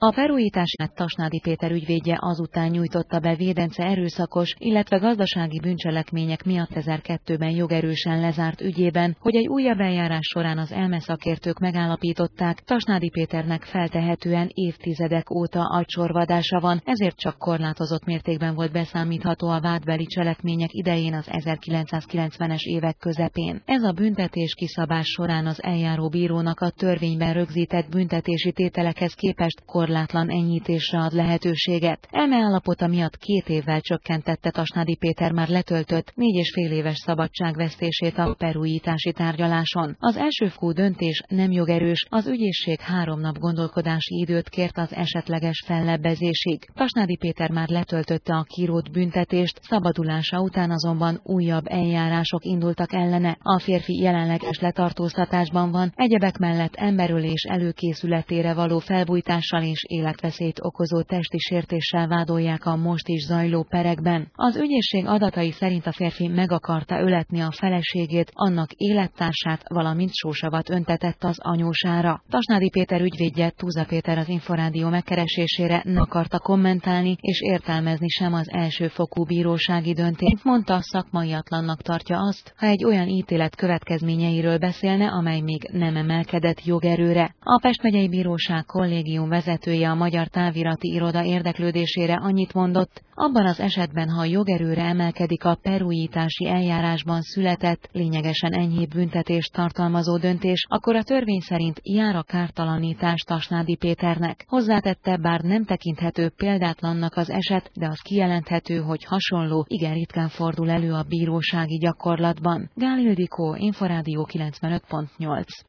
A perújítását Tasnádi Péter ügyvédje azután nyújtotta be Védence erőszakos, illetve gazdasági bűncselekmények miatt 2002-ben jogerősen lezárt ügyében, hogy egy újabb eljárás során az elmeszakértők megállapították, Tasnádi Péternek feltehetően évtizedek óta agysorvadása van, ezért csak korlátozott mértékben volt beszámítható a vádbeli cselekmények idején az 1990-es évek közepén. Ez a büntetés kiszabás során az eljáró bírónak a törvényben rögzített büntetési tételekhez képest korlátlan enyhítésre ad lehetőséget. Elmeállapota miatt 2 évvel csökkentette Tasnádi Péter már letöltött 4,5 éves szabadságvesztését a perújítási tárgyaláson. Az elsőfokú döntés nem jogerős, az ügyészség 3 nap gondolkodási időt kért az esetleges fellebbezésig. Tasnádi Péter már letöltötte a kirótt büntetést, szabadulása után azonban újabb eljárások indultak ellene. A férfi jelenleges letartóztatásban van, egyebek mellett emberölés előkészületére való felbujtással és életveszélyt okozó testi sértéssel vádolják a most is zajló perekben. Az ügyészség adatai szerint a férfi meg akarta öletni a feleségét, annak élettársát, valamint sósavat öntetett az anyósára. Tasnádi Péter ügyvédje, Tuza Péter az Inforádió megkeresésére nem akarta kommentálni és értelmezni sem az elsőfokú bírósági döntést. Mondta, szakmaiatlannak tartja azt, ha egy olyan ítélet következményeiről beszélne, amely még nem emelkedett jogerőre. A Pest megyei bíróság kollégium vezetője a Magyar Távirati Iroda érdeklődésére annyit mondott, abban az esetben, ha jogerőre emelkedik a perújítási eljárásban született, lényegesen enyhébb büntetést tartalmazó döntés, akkor a törvény szerint jár a kártalanítás Tasnádi Péternek. Hozzátette, bár nem tekinthető példátlannak az eset, de az kijelenthető, hogy hasonló igen ritkán fordul elő a bírósági gyakorlatban. Gál Ildikó, Inforádió 95.8.